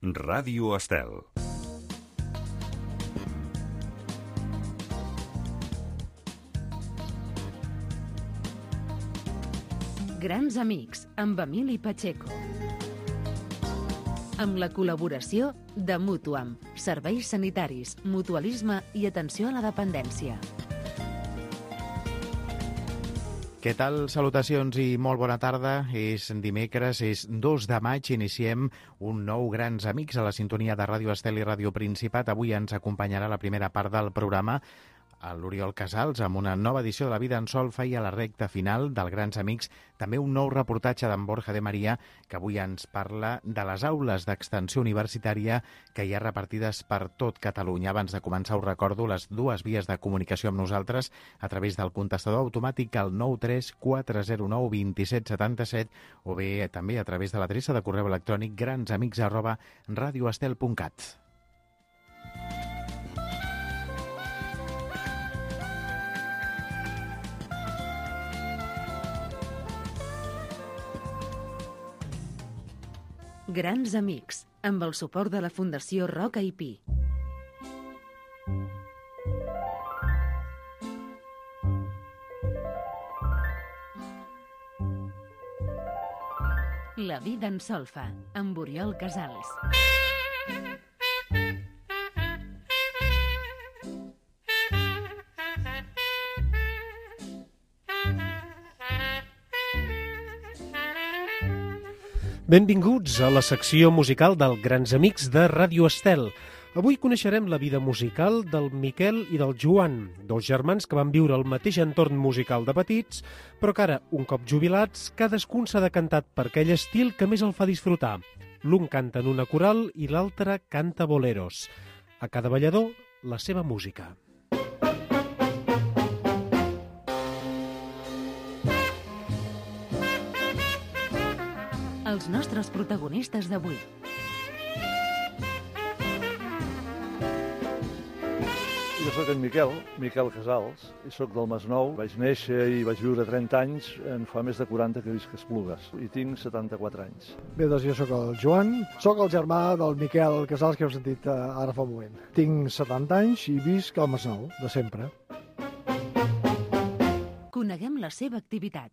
Ràdio Estel. Grans amics, amb Emili Pacheco. Amb la col·laboració de Mutuam, serveis sanitaris, mutualisme i atenció a la dependència. Què tal? Salutacions i molt bona tarda. És dimecres, és 2 de maig, iniciem un nou Grans Amics a la sintonia de Ràdio Estel i Ràdio Principat. Avui ens acompanyarà la primera part del programa l'Oriol Casals, amb una nova edició de La vida en solfa i a la recta final del Grans Amics també un nou reportatge d'en Borja de Maria, que avui ens parla de les aules d'extensió universitària que hi ha repartides per tot Catalunya. Abans de començar us recordo les dues vies de comunicació amb nosaltres a través del contestador automàtic al 934092777 o bé també a través de l'adreça de correu electrònic gransamics@radioestel.cat. Grans Amics, amb el suport de la Fundació Roca i Pi. La vida en solfa, amb Oriol Casals. Benvinguts a la secció musical del Grans Amics de Ràdio Estel. Avui coneixerem la vida musical del Miquel i del Joan, dos germans que van viure al mateix entorn musical de petits, però que ara, un cop jubilats, cadascun s'ha decantat per aquell estil que més el fa disfrutar. L'un canta en una coral i l'altre canta boleros. A cada ballador, la seva música. Els nostres protagonistes d'avui. Jo soc en Miquel Casals, i soc del Masnou. Vaig néixer i vaig viure 30 anys, en fa més de 40 que visc a Esplugues, i tinc 74 anys. Bé, doncs jo sóc el Joan, sóc el germà del Miquel Casals que heu sentit ara fa un moment. Tinc 70 anys i visc al Masnou, de sempre. Coneguem la seva activitat.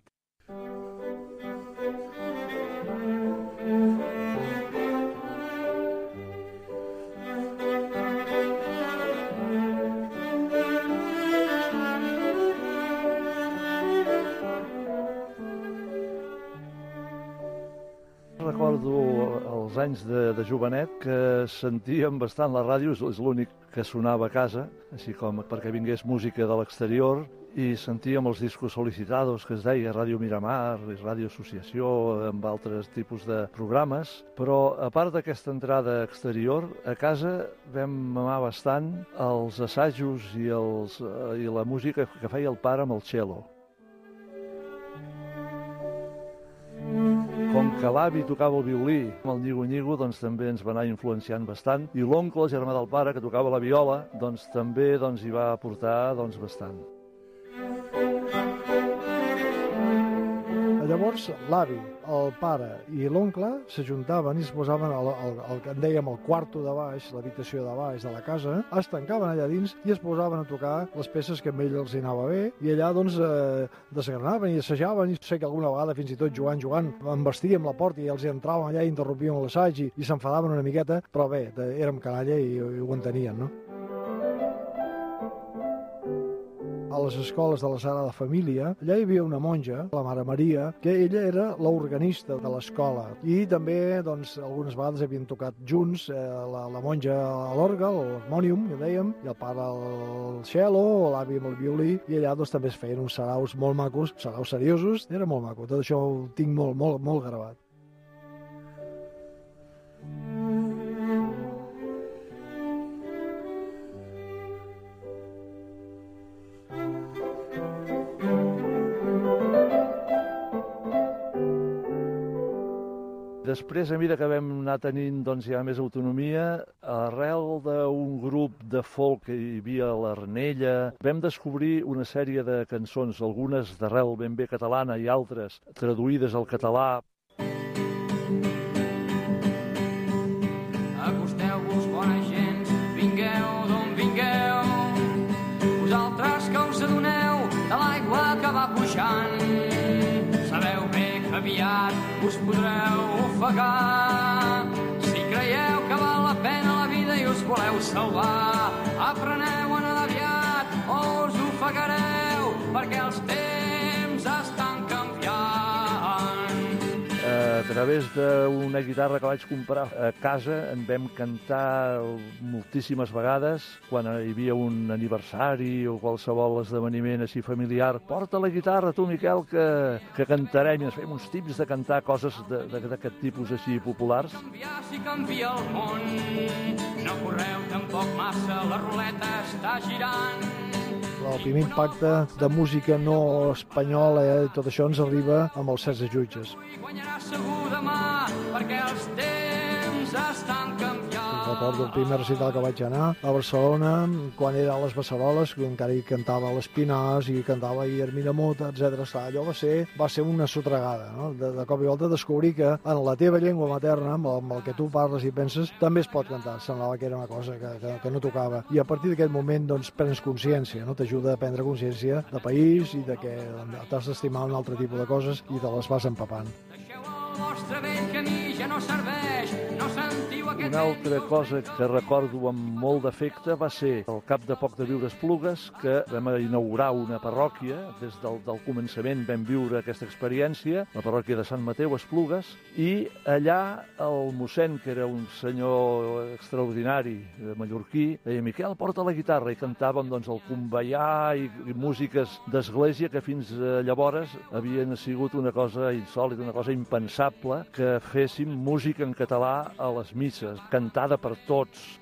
Recordo els anys de jovenet que sentíem bastant la ràdio, és l'únic que sonava a casa, així com perquè vingués música de l'exterior, i sentíem els discos solicitados, que es deia Ràdio Miramar, Ràdio Associació, amb altres tipus de programes, però a part d'aquesta entrada exterior, a casa vam mamar bastant els assajos i la música que feia el pare amb el cello. Com que l'avi tocava el violí, amb el nyigo-nyigo, doncs també ens va anar influenciant bastant, i l'oncle, el germà del pare, que tocava la viola, doncs també hi va aportar bastant. Llavors, l'avi, el pare i l'oncle s'ajuntaven i es posaven el que en dèiem el quarto de baix, l'habitació de baix de la casa, es tancaven allà dins i es posaven a tocar les peces que a ells els anava bé, i allà desgranaven i assajaven, i sé que alguna vegada fins i tot jugant em vestíem la porta i els entraven allà i interrompien l'assaig i s'enfadaven una miqueta, però bé, érem canalla i ho entenien, no? A les escoles de la Sagrada Família, allà hi havia una monja, la Mare Maria, que ella era l'organista de l'escola. I també, algunes vegades havien tocat junts, la monja a l'orgue, l'harmònium, que dèiem, i el pare al cello, l'avi amb el violí, i allà també es feien uns saraus molt macos, saraus seriosos, era molt maco. Tot això ho tinc molt gravat. Després, a mesura que vam anar tenint ja més autonomia, arrel d'un grup de folk que hi havia a l'Arnella, vam descobrir una sèrie de cançons, algunes d'arrel ben bé catalana i altres traduïdes al català. podreu ofegar. Si creieu que val la pena la vida i us voleu salvar, apreneu a nedar aviat o us ofegareu, perquè els temps estan canviant. A través d'una guitarra que vaig comprar a casa en vam cantar moltíssimes vegades quan hi havia un aniversari o qualsevol esdeveniment així familiar. Porta la guitarra, tu, Miquel, que cantarem. I ens fèiem uns tips de cantar coses d'aquest tipus així populars. Canviar si canvia el món, no correu tampoc massa, la ruleta està girant. El primer impacte de música no espanyola i tot això ens arriba amb els 16 jutges. Guanyarà segur demà, perquè els temps estan canviant. Recordo el primer recital que vaig anar a Barcelona, quan era a les Beceroles, que encara hi cantava l'Espinàs i cantava Hermina Mota, etc. Allò va ser una sotregada, no? De cop i volta descobrir que en la teva llengua materna, amb el que tu parles i penses, també es pot cantar. Semblava que era una cosa que no tocava. I a partir d'aquest moment doncs, prens consciència, no? T'ajuda a prendre consciència de país i de que t'has d'estimar un altre tipus de coses i te les vas empapant. Deixeu el vostre vell camí, ja no serveix, no sentiu aquest Una altra cosa que recordo amb molt d'afecte va ser al cap de poc de viure a Esplugues, que vam inaugurar una parròquia. Des del començament vam viure aquesta experiència, la parròquia de Sant Mateu a Esplugues, i allà el mossèn, que era un senyor extraordinari mallorquí, deia: Miquel, porta la guitarra, i cantàvem doncs, el conveiar i músiques d'església que fins llavors havien sigut una cosa insòlita, una cosa impensable, que féssim música en català a les misses, cantada per tots.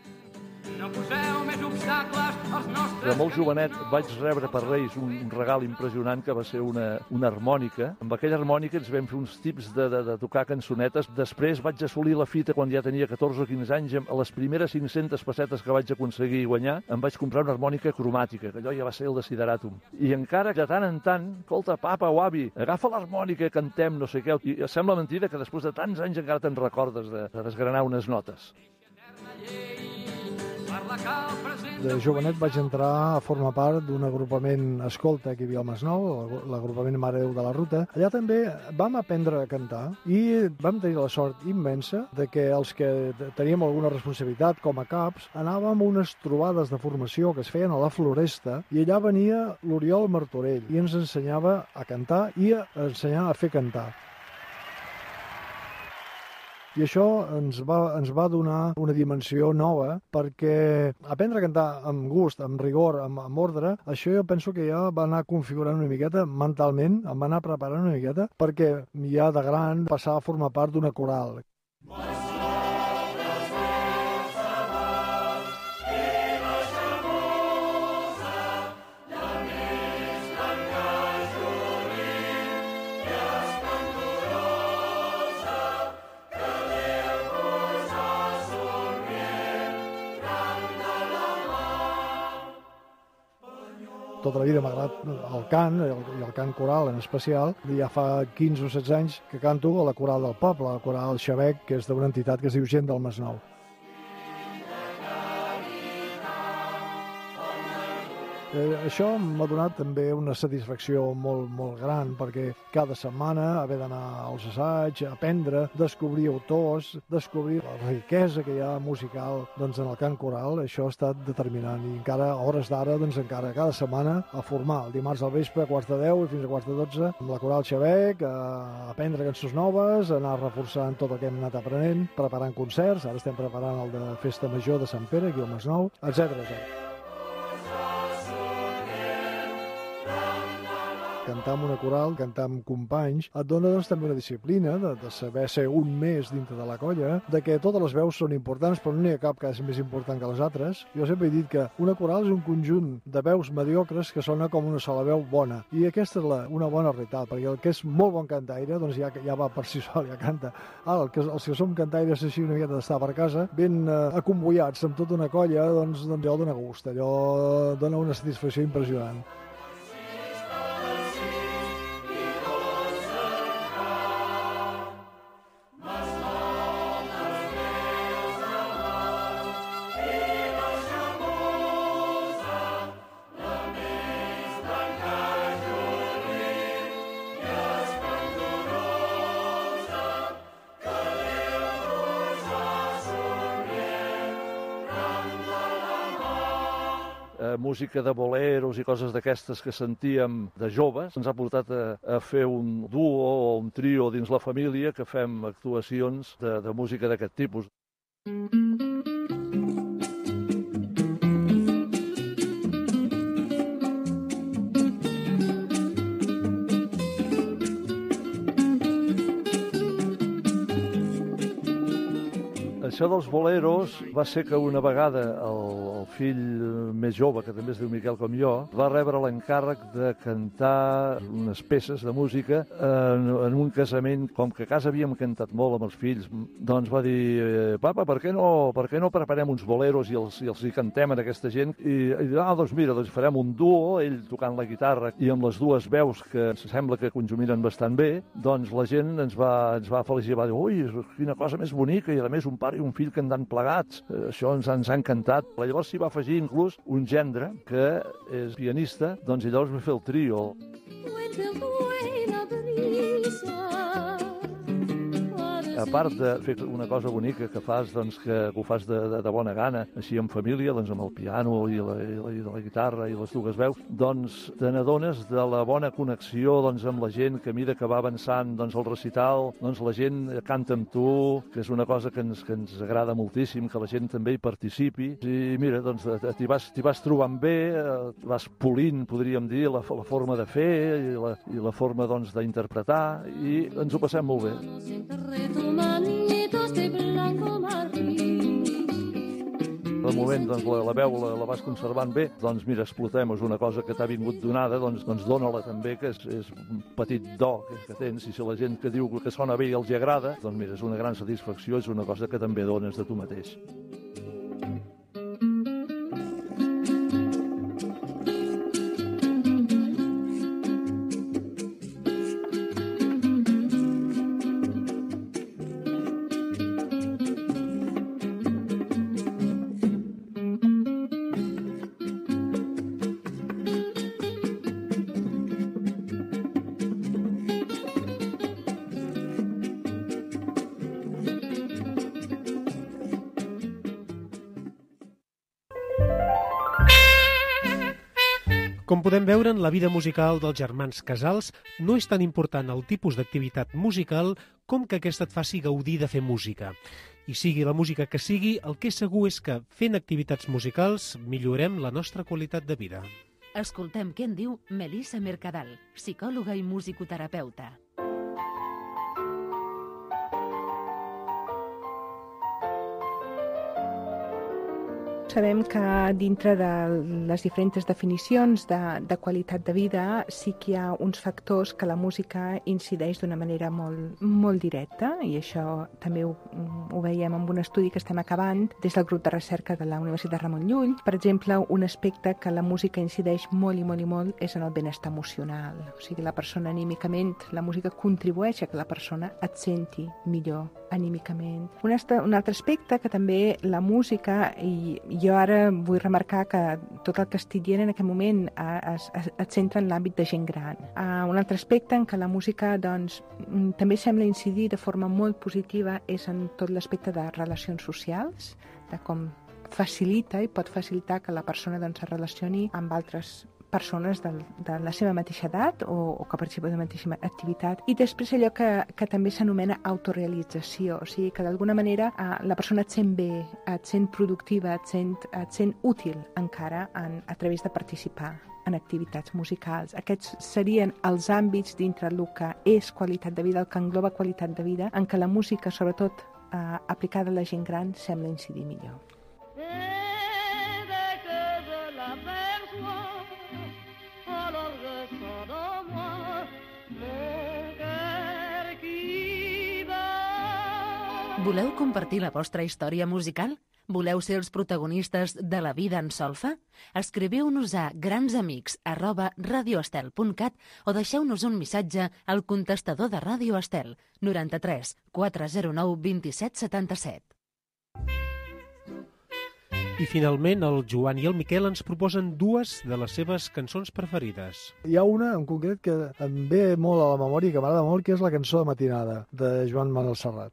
No poseu més obstacles als nostres... De molt jovenet vaig rebre per Reis un regal impressionant que va ser una harmònica. Amb aquella harmònica ens vam fer uns tips de tocar cançonetes. Després vaig assolir la fita quan ja tenia 14 o 15 anys. A les primeres 500 pessetes que vaig aconseguir guanyar, em vaig comprar una harmònica cromàtica, que allò ja va ser el desideratum. I encara de tant en tant, escolta, papa o avi, agafa l'harmònica, cantem, no sé què. I sembla mentida que després de tants anys encara te'n recordes de desgranar unes notes. De jovenet vaig entrar a formar part d'un agrupament escolta que hi havia al Masnou, l'agrupament Mare Déu de la Ruta. Allà també vam aprendre a cantar i vam tenir la sort immensa de que els que teníem alguna responsabilitat com a caps anàvem a unes trobades de formació que es feien a la Floresta i allà venia l'Oriol Martorell i ens ensenyava a cantar i a ensenyar a fer cantar. I això ens va donar una dimensió nova, perquè aprendre a cantar amb gust, amb rigor, amb ordre, això jo penso que ja va anar configurant una miqueta mentalment, em va anar preparant una miqueta, perquè ja de gran passava a formar part d'una coral. Tota la vida m'ha agradat el cant, i el cant coral en especial. Ja fa 15 o 16 anys que canto a la coral del poble, la coral Xabec, que és d'una entitat que es diu Gent del Masnou. Això m'ha donat també una satisfacció molt gran, perquè cada setmana haver d'anar als assaigs, aprendre, descobrir autors, descobrir la riquesa que hi ha musical en el cant coral, això ha estat determinant. I encara, a hores d'ara, encara cada setmana a formar, el dimarts al vespre a 11:45 i fins a 11:45, amb la coral Xabec, a aprendre cançons noves, a anar reforçant tot el que hem anat aprenent, preparant concerts, ara estem preparant el de Festa Major de Sant Pere, aquí al Masnou, etc. Cantar amb una coral, cantar amb companys, et dona també una disciplina de saber ser un més dintre de la colla, de que totes les veus són importants, però no n'hi ha cap que és més important que les altres. Jo sempre he dit que una coral és un conjunt de veus mediocres que sona com una sola veu bona. I aquesta és una bona realitat, perquè el que és molt bon cantaire, doncs ja va per si sol, ja canta. Ara, els que som cantaires així una miqueta d'estar per casa, ben acomboiats amb tota una colla, doncs allò dona gust, allò dona una satisfacció impressionant. música de boleros i coses d'aquestes que sentíem de joves ens ha portat a fer un duo o un trio dins la família que fem actuacions de música d'aquest tipus. Això dels boleros va ser que una vegada el fill més jove, que també es diu Miquel com jo, va rebre l'encàrrec de cantar unes peces de música en un casament. Com que a casa havíem cantat molt amb els fills, doncs va dir, papa, per què no preparem uns boleros i els hi cantem a aquesta gent? I doncs mira, doncs farem un duo, ell tocant la guitarra i amb les dues veus que sembla que conjuminen bastant bé, doncs la gent ens va felicitar, va dir, ui, quina cosa més bonica, i a més un pare i un fill cantant plegats. Això ens ha encantat. Llavors s'hi va afegir inclús un gendre que és pianista, doncs llavors va fer el trio. A part de fer una cosa bonica que fas, doncs, que ho fas de bona gana, així en família, doncs amb el piano i la guitarra i les dues veus, doncs te n'adones de la bona connexió doncs, amb la gent, que a mesura que va avançant doncs, el recital, doncs la gent canta amb tu, que és una cosa que ens agrada moltíssim, que la gent també hi participi. I mira, doncs t'hi vas trobant bé, vas polint, podríem dir, la forma de fer i la forma doncs, d'interpretar, i ens ho passem molt bé. De moment doncs, la veu la vas conservant bé, doncs mira, explotem, és una cosa que t'ha vingut donada, doncs dona-la també, que és un petit do que tens, i si la gent que diu que sona bé i els agrada, doncs mira, és una gran satisfacció, és una cosa que també dones de tu mateix. Com podem veure, en la vida musical dels germans Casals no és tan important el tipus d'activitat musical com que aquesta et faci gaudir de fer música. I sigui la música que sigui, el que és segur és que, fent activitats musicals, millorem la nostra qualitat de vida. Escoltem què en diu Melissa Mercadal, psicòloga i musicoterapeuta. Sabem que dintre de les diferents definicions de qualitat de vida sí que hi ha uns factors que la música incideix d'una manera molt directa, i això també ho veiem en un estudi que estem acabant des del grup de recerca de la Universitat Ramon Llull. Per exemple, un aspecte que la música incideix molt i molt i molt és en el benestar emocional. O sigui, la persona anímicament, la música contribueix a que la persona et senti millor anímicament. Un altre aspecte que també la música, i jo ara vull remarcar que tot el que estic dient en aquest moment es centra en l'àmbit de gent gran. Un altre aspecte en què la música doncs, també sembla incidir de forma molt positiva és en tot l'aspecte de relacions socials, de com facilita i pot facilitar que la persona doncs, es relacioni amb altres persones de la seva mateixa edat o que participen de la mateixa activitat. I després allò que també s'anomena autorealització, o sigui que d'alguna manera la persona et sent bé, et sent productiva, et sent útil encara a través de participar en activitats musicals. Aquests serien els àmbits dintre el que és qualitat de vida, el que engloba qualitat de vida, en què la música, sobretot aplicada a la gent gran, sembla incidir millor. Voleu compartir la vostra història musical? Voleu ser els protagonistes de la vida en solfa? Escriviu-nos a gransamics@radioestel.cat o deixeu-nos un missatge al contestador de Ràdio Estel 93 409 27 77. I finalment el Joan i el Miquel ens proposen dues de les seves cançons preferides. Hi ha una en concret que em ve molt a la memòria i que m'agrada molt, que és la cançó de Matinada, de Joan Manuel Serrat.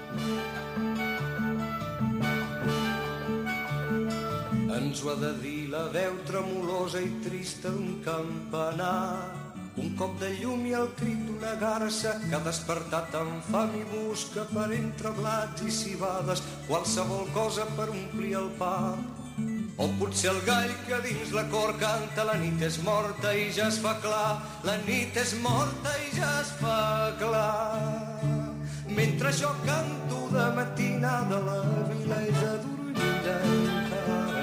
Ens ho ha de dir la la veu tremolosa i trista d'un campanar, un cop de llum i el crit d'una garça que ha despertat amb fam i busca per entre blats i cibades qualsevol cosa per omplir el pap. O potser el gall que dins la cor canta la nit és morta i ja es fa clar, la nit és morta i ja es fa clar. Mentre jo canto de matinada la vila és adormida encara.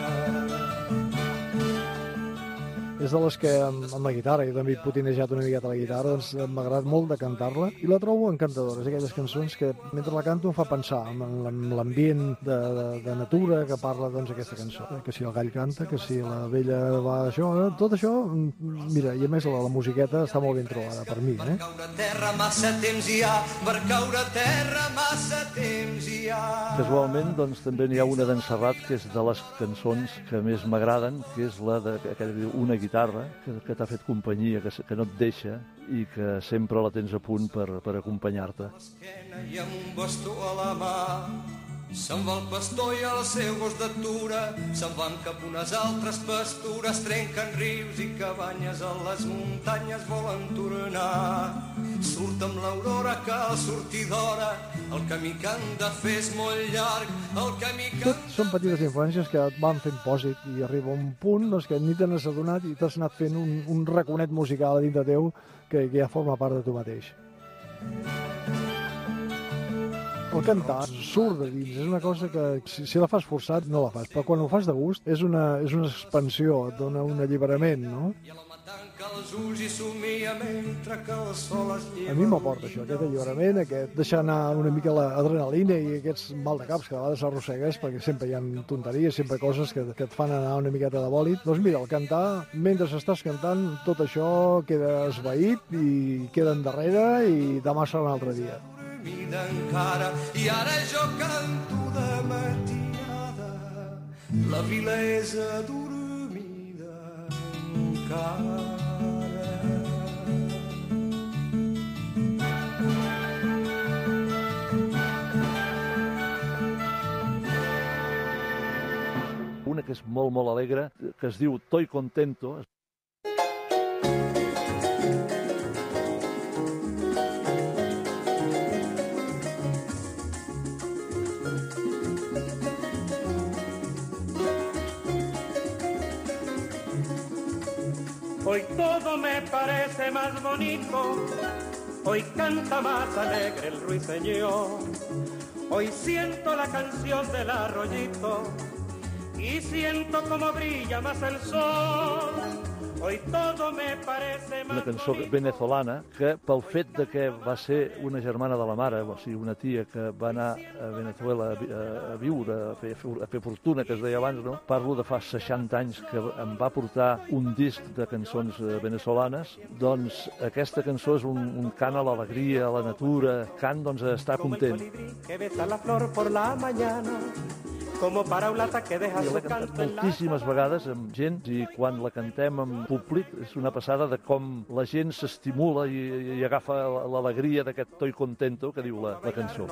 És de les que amb la guitarra, jo també he potinejat una miqueta la guitarra, doncs m'ha agradat molt de cantar-la i la trobo encantadora. És aquelles cançons que mentre la canto em fa pensar en l'ambient de natura que parla doncs aquesta cançó. Que si el gall canta, que si la vella va això, tot això, mira, i a més la musiqueta està molt ben trobada per mi. Per caure a terra massa temps hi ha, per caure a terra massa temps hi ha. Casualment, doncs, també n'hi ha una d'en Serrat que és de les cançons que més m'agraden, que és la de una guitarra que t'ha fet companyia, que no et deixa i que sempre la tens a punt per acompanyar-te. I amb un bastó a la mà se'n va el pastor i el seu gos d'atura, se'n van cap unes altres pastures, trenquen rius i cabanyes a les muntanyes volen tornar. Surt amb l'aurora, cal sortir d'hora, el camí que han de fer és molt llarg, el camí que... Tot són petites influències que et van fent pòsit i arriba un punt doncs, que ni te n'has adonat i t'has anat fent un raconet musical a dintre teu que ja forma part de tu mateix. El cantar surt de dins, és una cosa que si la fas forçat no la fas, però quan ho fas de gust és una expansió, et dona un alliberament, no? A mi m'aporta això, aquest alliberament, aquest deixar anar una mica l'adrenalina i aquests mal de caps que a vegades arrossegues perquè sempre hi ha tonteries, sempre coses que et fan anar una miqueta de bòlit. Doncs mira, el cantar, mentre estàs cantant, tot això queda esvaït i queda endarrere i demà serà un altre dia. Encara, i ara jo canto de matinada, la vila és adormida encara. Una que és molt, molt alegre, que es diu Toy Contento. Hoy todo me parece más bonito, hoy canta más alegre el ruiseñor, hoy siento la canción del arroyito y siento como brilla más el sol. Hoy todo me parece más una cançó venezolana que pel fet de que va ser una germana de la mare, o sigui, una tia que va anar a Venezuela a viure, a fer fortuna, que es deia abans, no? Parlo de fa 60 anys que em va portar un disc de cançons venezolanes, doncs aquesta cançó és un cant a l'alegria, a la natura, cant doncs a estar content. Que besa la flor por la mañana, como para un lata que deja su canto en la... Moltíssimes vegades amb gent, i quan la cantem en públic és una passada de com la gent s'estimula i agafa l'alegria d'aquest Toy Contento que diu la cançó.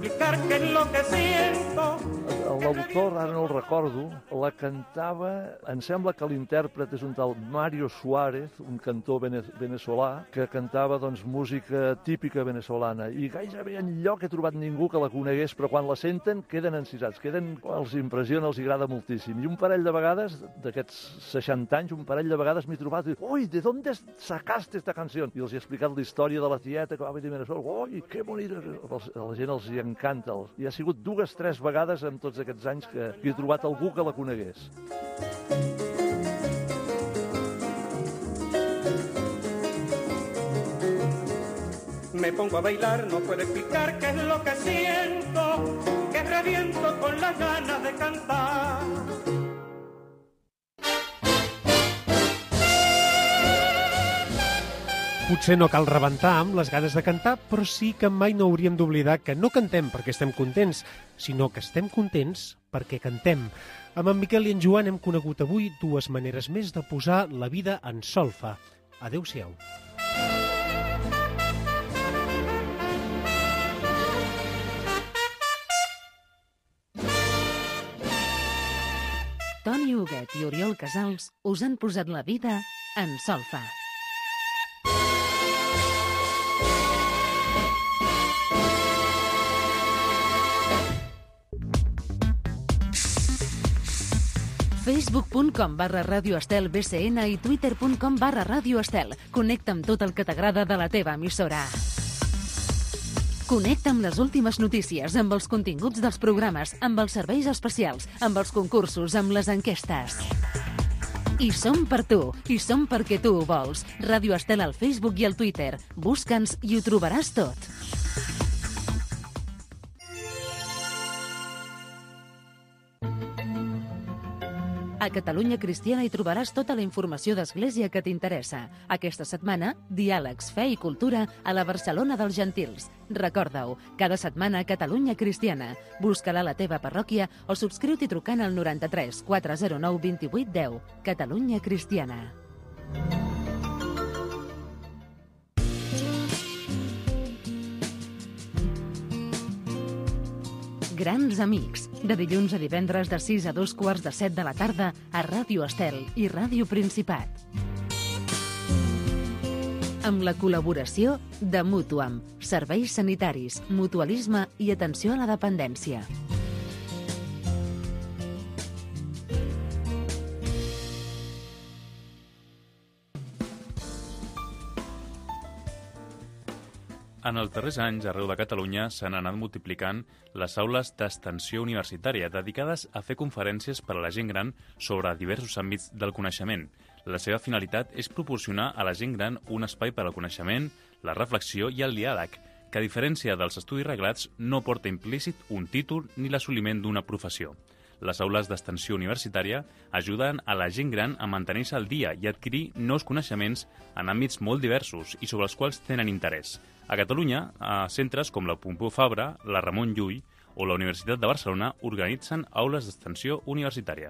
L'autor, ara no el recordo, la cantava, em sembla que l'intèrpret és un tal Mario Suárez, un cantor venezolà, que cantava doncs música típica venezolana, i gairebé enlloc he trobat ningú que la conegués, però quan la senten queden encisats, els impressiona, els agrada moltíssim. I un parell de vegades, d'aquests 60 anys, un parell de vegades m'he trobat, ui, ¿de dónde sacaste esta canción? I els he explicat la història de la tieta que va venir a Venezuela. Ui, que bonita! A la gent els hi encanta. I ha sigut 2 o 3 vegades en tots aquests anys que he trobat algú que la conegués. Me pongo a bailar, no puedo explicar qué es lo que siento, que reviento con las ganas de cantar. Potser no cal rebentar amb les ganes de cantar, però sí que mai no hauríem d'oblidar que no cantem perquè estem contents, sinó que estem contents perquè cantem. Amb en Miquel i en Joan hem conegut avui 2 maneres més de posar la vida en solfa. Adéu-siau. Toni Huguet i Oriol Casals us han posat la vida en solfa. Facebook.com/Ràdio Estel BCN i Twitter.com/Ràdio Estel. Connecta amb tot el que t'agrada de la teva emissora. Connecta amb les últimes notícies, amb els continguts dels programes, amb els serveis especials, amb els concursos, amb les enquestes. I som per tu, i som perquè tu ho vols. Ràdio Estel al Facebook i al Twitter. Busca'ns i ho trobaràs tot. A Catalunya Cristiana hi trobaràs tota la informació d'Església que t'interessa. Aquesta setmana, diàlegs, fe i cultura a la Barcelona dels Gentils. Recorda-ho, cada setmana a Catalunya Cristiana. Busca-la a la teva parròquia o subscriu-t'hi trucant al 93 409 28 10. Catalunya Cristiana. Grans Amics, de dilluns a divendres de 6 a 2:15 de la tarda a Ràdio Estel i Ràdio Principat. Amb la col·laboració de Mutuam, serveis sanitaris, mutualisme i atenció a la dependència. En els darrers anys, arreu de Catalunya, s'han anat multiplicant les aules d'extensió universitària dedicades a fer conferències per a la gent gran sobre diversos àmbits del coneixement. La seva finalitat és proporcionar a la gent gran un espai per al coneixement, la reflexió i el diàleg, que a diferència dels estudis reglats no porta implícit un títol ni l'assoliment d'una professió. Les aules d'extensió universitària ajuden a la gent gran a mantenir-se al dia i adquirir nous coneixements en àmbits molt diversos i sobre els quals tenen interès. A Catalunya, centres com la Pompeu Fabra, la Ramon Llull o la Universitat de Barcelona organitzen aules d'extensió universitària.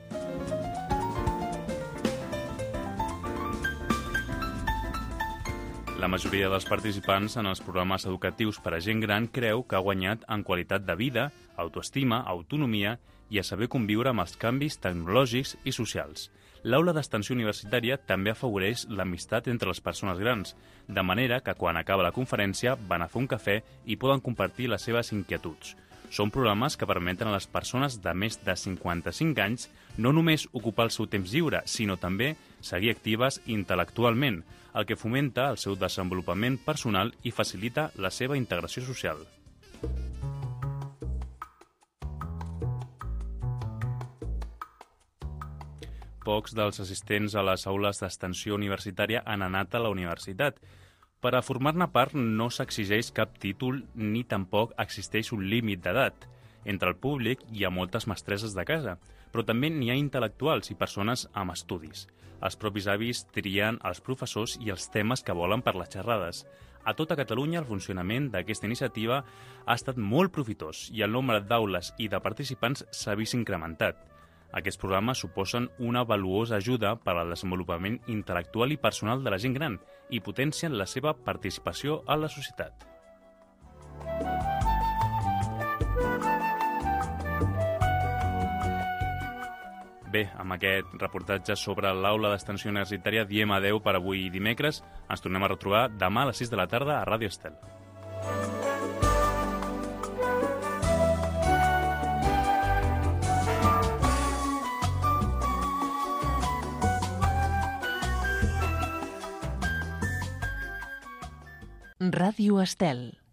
La majoria dels participants en els programes educatius per a gent gran creu que ha guanyat en qualitat de vida, autoestima, autonomia i a saber conviure amb els canvis tecnològics i socials. L'aula d'extensió universitària també afavoreix l'amistat entre les persones grans, de manera que quan acaba la conferència van a fer un cafè i poden compartir les seves inquietuds. Són programes que permeten a les persones de més de 55 anys no només ocupar el seu temps lliure, sinó també seguir actives intel·lectualment, el que fomenta el seu desenvolupament personal i facilita la seva integració social. Pocs dels assistents a les aules d'extensió universitària han anat a la universitat. Per a formar-ne part no s'exigeix cap títol ni tampoc existeix un límit d'edat. Entre el públic hi ha moltes mestresses de casa, però també n'hi ha intel·lectuals i persones amb estudis. Els propis avis trien els professors i els temes que volen per les xerrades. A tota Catalunya el funcionament d'aquesta iniciativa ha estat molt profitós i el nombre d'aules i de participants s'ha vist incrementat. Aquests programes suposen una valuosa ajuda per al desenvolupament intel·lectual i personal de la gent gran i potencien la seva participació a la societat. Bé, amb aquest reportatge sobre l'aula d'extensió universitària diem adeu per avui dimecres. Ens tornem a retrobar demà a les 6 de la tarda a Ràdio Estel. Ràdio Estel.